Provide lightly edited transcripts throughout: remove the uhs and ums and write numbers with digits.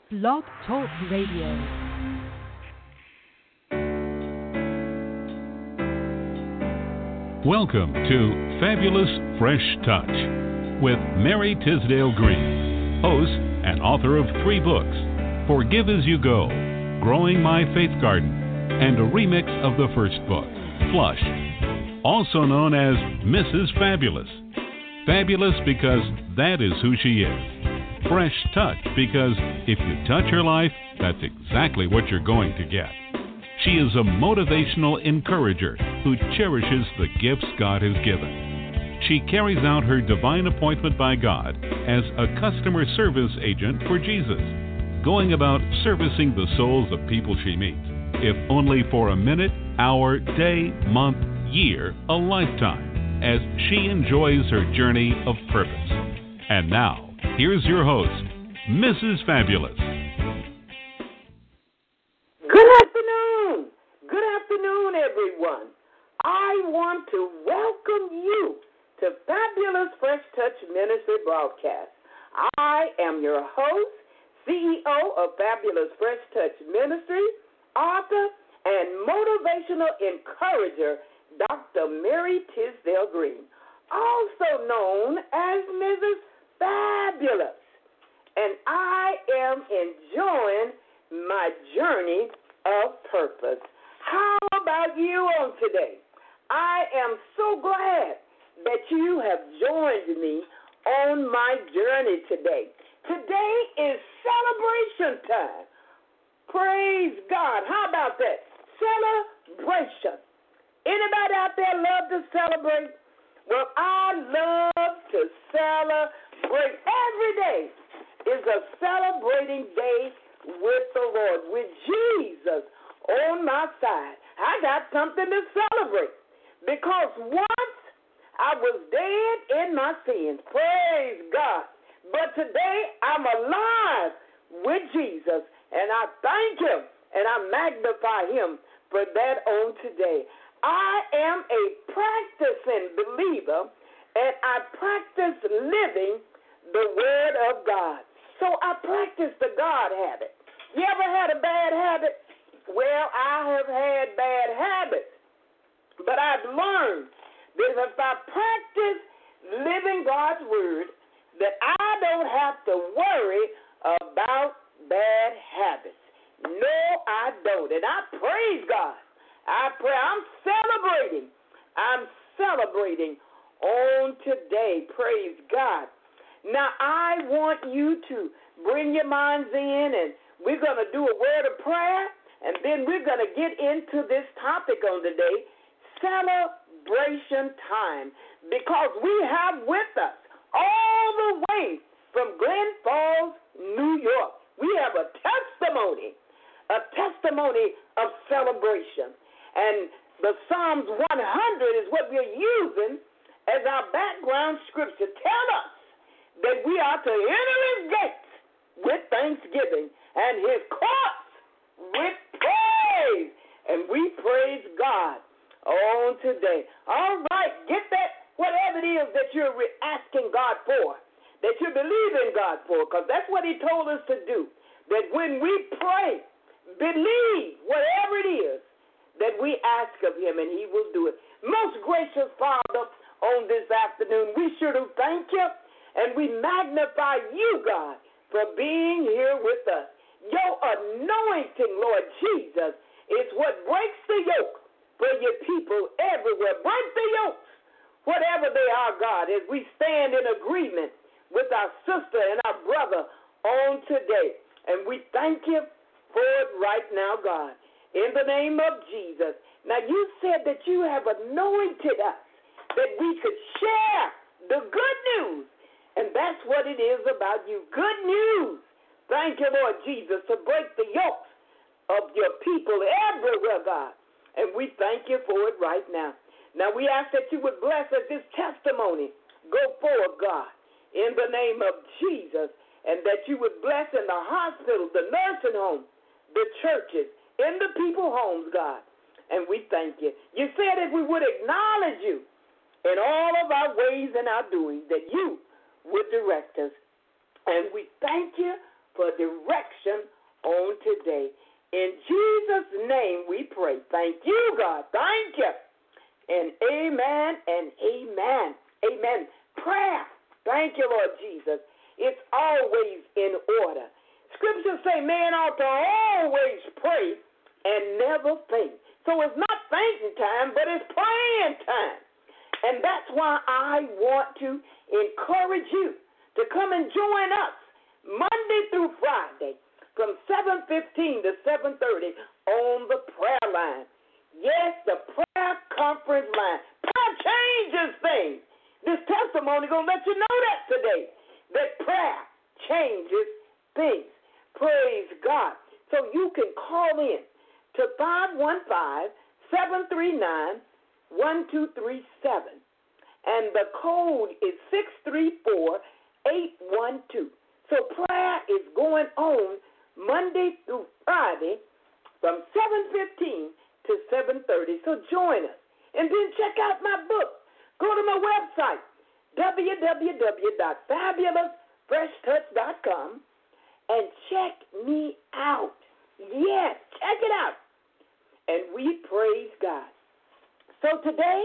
Blog Talk Radio. Welcome to Fabulous Fresh Touch with Mary Tisdale Green, host and author of 3 books, Forgive As You Go, Growing My Faith Garden, and a remix of the first book, Flush, also known as Mrs. Fabulous. Fabulous because that is who she is. Fresh Touch because if you touch her life, that's exactly what you're going to get. She is a motivational encourager who cherishes the gifts God has given. She carries out her divine appointment by God as a customer service agent for Jesus, going about servicing the souls of people she meets, if only for a minute, hour, day, month, year, a lifetime, as she enjoys her journey of purpose. And now, here's your host, Mrs. Fabulous. Good afternoon. Good afternoon, everyone. I want to welcome you to Fabulous Fresh Touch Ministry broadcast. I am your host, CEO of Fabulous Fresh Touch Ministry, author, and motivational encourager, Dr. Mary Tisdale Green, also known as Mrs. Fabulous. And I am enjoying my journey of purpose. How about you on today? I am so glad that you have joined me on my journey today. Today is celebration time. Praise God. How about that? Celebration. Anybody out there love to celebrate? Well, I love to celebrate. Every day is a celebrating day with the Lord, with Jesus on my side. I got something to celebrate because once I was dead in my sins. Praise God. But today I'm alive with Jesus, and I thank Him and I magnify Him for that on today. I am a practicing believer, and I practice living the Word of God. So I practice the God habit. You ever had a bad habit? Well, I have had bad habits, but I've learned that if I practice living God's Word, that I don't have to worry about bad habits. No, I don't. And I praise God. I pray. I'm celebrating on today. Praise God. Now, I want you to bring your minds in, and we're going to do a word of prayer, and then we're going to get into this topic on today, celebration time, because we have with us all the way from Glen Falls, New York. We have a testimony of celebration. And the Psalms 100 is what we're using as our background scripture. Tell us that we are to enter His gates with thanksgiving and His courts with praise. And we praise God on today. All right, get that, whatever it is that you're asking God for, that you believe in God for, because that's what He told us to do. That when we pray, believe whatever it is that we ask of Him, and He will do it. Most gracious Father, on this afternoon, we sure do thank You, and we magnify You, God, for being here with us. Your anointing, Lord Jesus, is what breaks the yoke for Your people everywhere. Break the yokes, whatever they are, God, as we stand in agreement with our sister and our brother on today. And we thank You for it right now, God, in the name of Jesus. Now, You said that You have anointed us, that we could share the good news. And that's what it is about You. Good news. Thank You, Lord Jesus, to break the yokes of Your people everywhere, God. And we thank You for it right now. Now, we ask that You would bless us, this testimony go forward, God, in the name of Jesus, and that You would bless in the hospital, the nursing home, the churches, in the people homes, God. And we thank You. You said if we would acknowledge You in all of our ways and our doings, that You would direct us. And we thank You for direction on today. In Jesus' name we pray. Thank you, God. Thank you. And amen and amen. Amen. Prayer. Thank you, Lord Jesus. It's always in order. Scriptures say man ought to always pray and never faint. So it's not fainting time, but it's praying time. And that's why I want to encourage you to come and join us Monday through Friday from 7:15 to 7:30 on the prayer line. Yes, the prayer conference line. Prayer changes things. This testimony going to let you know that today, that prayer changes things. Praise God. So you can call in to 515-739-1237. And the code is 634812. So prayer is going on Monday through Friday from 7:15 to 7:30. So join us. And then check out my book. Go to my website, www.fabulousfreshtouch.com, and check me out. Yes, check it out. And we praise God. So today,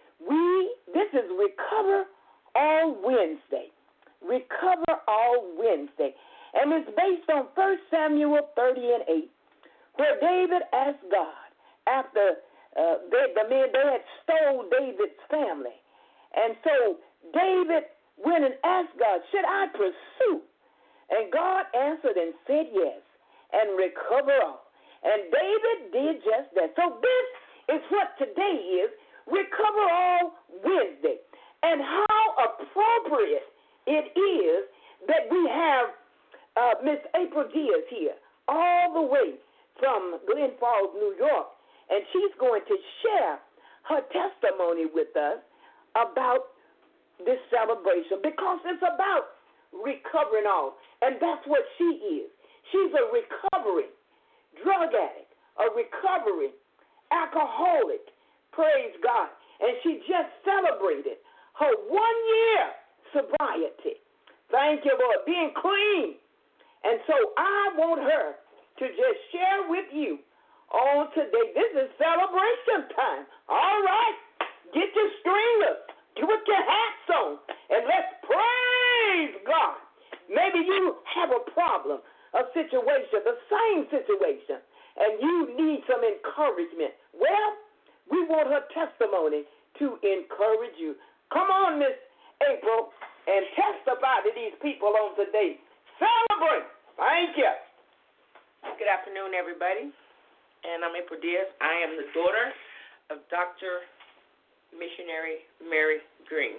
this is Recover All Wednesday. Recover All Wednesday. And it's based on 1 Samuel 30:8, where David asked God, after they had stole David's family. And so David went and asked God, should I pursue? And God answered and said yes, and recover all. And David did just that. So this is what today is, Recover All Wednesday. And how appropriate it is that we have Miss April Diaz here, all the way from Glen Falls, New York. And she's going to share her testimony with us about this celebration, because it's about recovering all. And that's what she is. She's a recovering drug addict, a recovering alcoholic. Praise God. And she just celebrated her 1-year sobriety. Thank you, Lord. Being clean. And so I want her to just share with you on today. This is celebration time. All right. Get your stringers. Put your hats on. And let's praise God. Maybe you have a problem, a situation, the same situation, and you need some encouragement. Well, we want her testimony to encourage you. Come on, Miss April, and testify to these people on today. Celebrate. Thank you. Good afternoon, everybody. And I'm April Diaz. I am the daughter of Dr. Missionary Mary Green.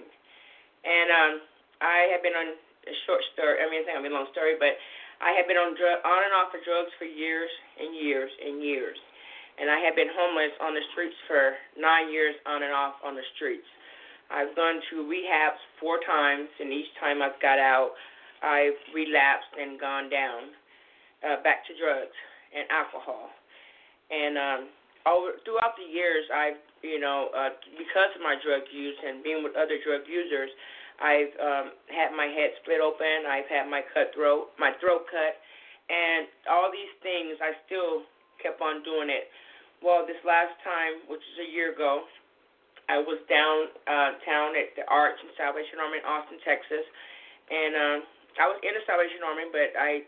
And I have been on a short story. I mean, it's not going to be a long story, but I have been on and off of drugs for years and years and years. And I have been homeless on the streets for 9 years on and off on the streets. I've gone to rehabs 4 times, and each time I've got out, I've relapsed and gone down back to drugs and alcohol. And throughout the years, I've, because of my drug use and being with other drug users, I've had my head split open. I've had my throat cut, and all these things, I still kept on doing it. Well, this last time, which is a year ago, I was downtown at the Arch in Salvation Army in Austin, Texas, and I was in the Salvation Army, but I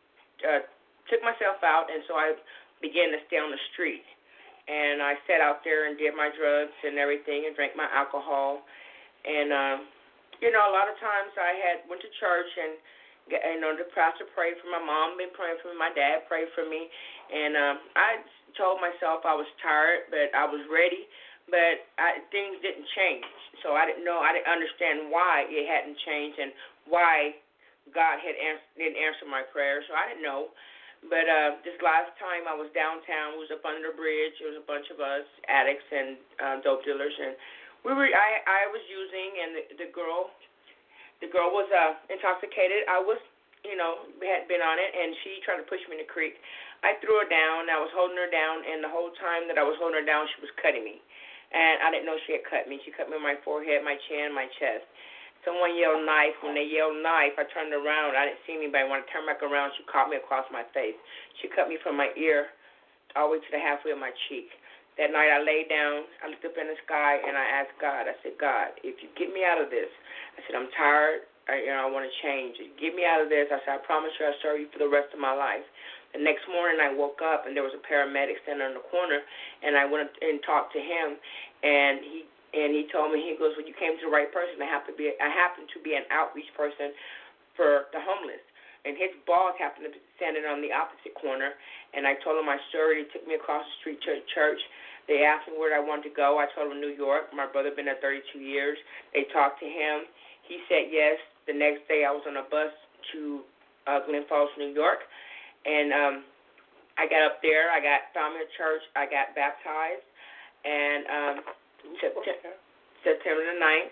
took myself out, and so I began to stay on the street. And I sat out there and did my drugs and everything and drank my alcohol. And, a lot of times I went to church and, the pastor prayed for my mom, been praying for me, my dad prayed for me. And I told myself I was tired, but I was ready. But things didn't change. So I didn't understand why it hadn't changed and why God didn't answer my prayer. So I didn't know. But this last time I was downtown, we was up under the bridge. It was a bunch of us, addicts and dope dealers, and I was using, and the girl was intoxicated. I was, had been on it, and she tried to push me in the creek. I threw her down. I was holding her down, and the whole time that I was holding her down, she was cutting me, and I didn't know she had cut me. She cut me on my forehead, my chin, my chest. So someone yelled knife. When they yelled knife, I turned around. I didn't see anybody. When I turned back around, she caught me across my face. She cut me from my ear all the way to the halfway of my cheek. That night I laid down, I looked up in the sky, and I asked God, I said, God, if you get me out of this, I said, I'm tired, I want to change. Get me out of this. I said, I promise you I'll serve you for the rest of my life. The next morning I woke up, and there was a paramedic standing in the corner, and I went and talked to him, and he told me, he goes, well, you came to the right person. I happen to be an outreach person for the homeless. And his boss happened to be standing on the opposite corner, and I told him my story. He took me across the street to a church. They asked me where I wanted to go. I told them New York. My brother had been there 32 years. They talked to him. He said yes. The next day I was on a bus to Glen Falls, New York, and I got up there. I found me a church. I got baptized, and September the 9th,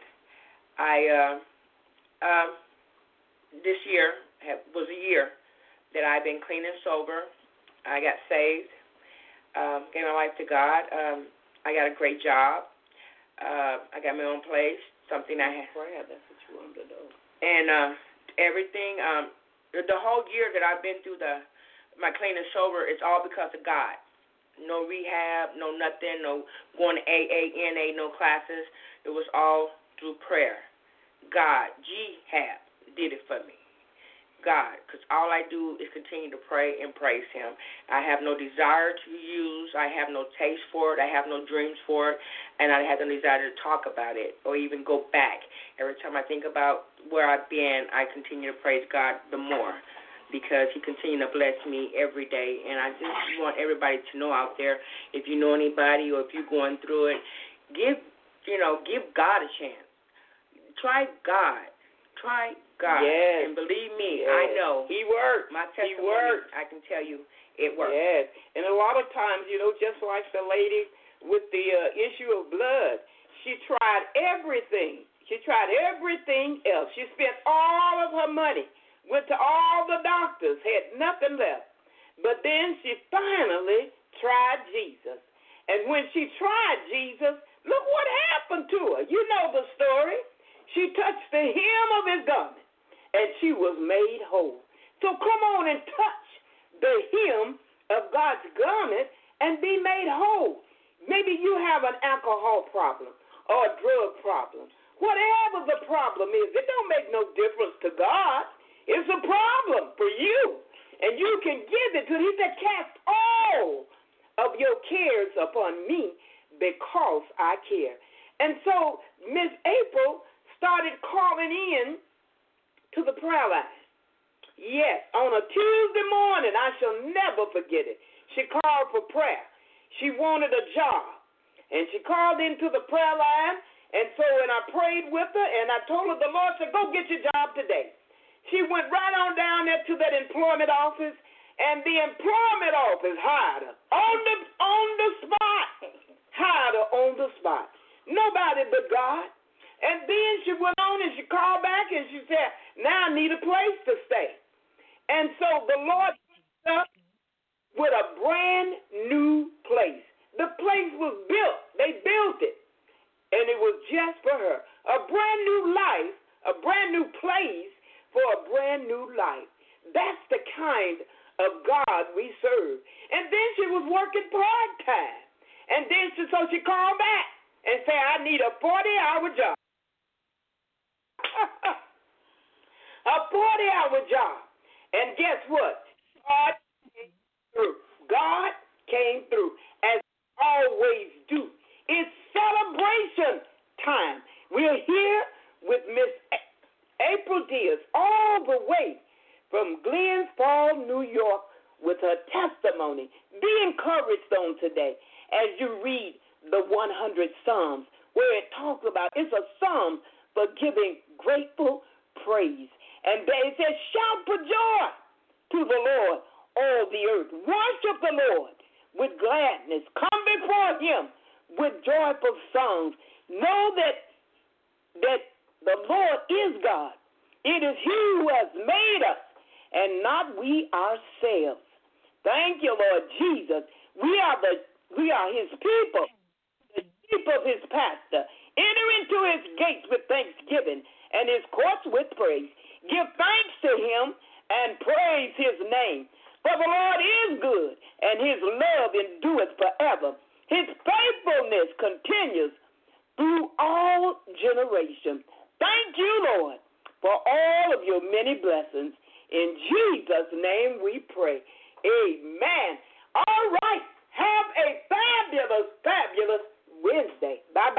this year was a year that I've been clean and sober. I got saved, gave my life to God. I got a great job. I got my own place, something I had. That's what you wanted to know. And everything, the whole year that I've been through my clean and sober, it's all because of God. No rehab, no nothing, no going to AA, NA, no classes. It was all through prayer. God, G-HAB, did it for me. God, because all I do is continue to pray and praise Him. I have no desire to use. I have no taste for it. I have no dreams for it. And I have no desire to talk about it or even go back. Every time I think about where I've been, I continue to praise God the more, because He continues to bless me every day. And I just want everybody to know out there, if you know anybody or if you're going through it, give God a chance. Try God. Try God. Yes. And believe me, yes. I know. He works. My testimony, He works. I can tell you, it works. Yes. And a lot of times, just like the lady with the issue of blood, she tried everything. She tried everything else. She spent all of her money, went to all the doctors, had nothing left. But then she finally tried Jesus. And when she tried Jesus, look what happened to her. You know the story. She touched the hem of His garment, and she was made whole. So come on and touch the hem of God's garment and be made whole. Maybe you have an alcohol problem or a drug problem. Whatever the problem is, it don't make no difference to God. It's a problem for you, and you can give it to Him. He said, cast all of your cares upon me because I care. And so Miss April started calling in to the prayer line. Yes, on a Tuesday morning, I shall never forget it. She called for prayer. She wanted a job, and she called into the prayer line, and so when I prayed with her, and I told her, the Lord said, go get your job today. She went right on down there to that employment office, and the employment office hired her on the spot. Hired her on the spot. Nobody but God. And then she went on and she called back and she said, now I need a place to stay. And so the Lord picked up with a brand new place. The place was built. They built it. And it was just for her. A brand new life, a brand new place for a brand new life. That's the kind of God we serve. And then she was working part-time. And then she called back and said, I need a 40-hour job. A 40-hour job. And guess what? God came through. God came through, as always do. It's celebration time. We're here with Miss April Diaz, all the way from Glens Falls, New York, with her testimony. Be encouraged on today as you read the 100 Psalms, where it talks about, it's a psalm for giving grateful praise. And it says, shout for joy to the Lord, all the earth. Worship the Lord with gladness. Come before Him with joyful songs. Know that the Lord is God. It is He who has made us, and not we ourselves. Thank you, Lord Jesus. We are His people, the sheep of His pasture. Enter into His gates with thanksgiving and his courts with praise. Give thanks to him and praise his name. For the Lord is good, and his love endureth forever. His faithfulness continues through all generations. Thank you, Lord, for all of your many blessings. In Jesus' name we pray. Amen. All right. Have a fabulous, fabulous Wednesday. Bye-bye.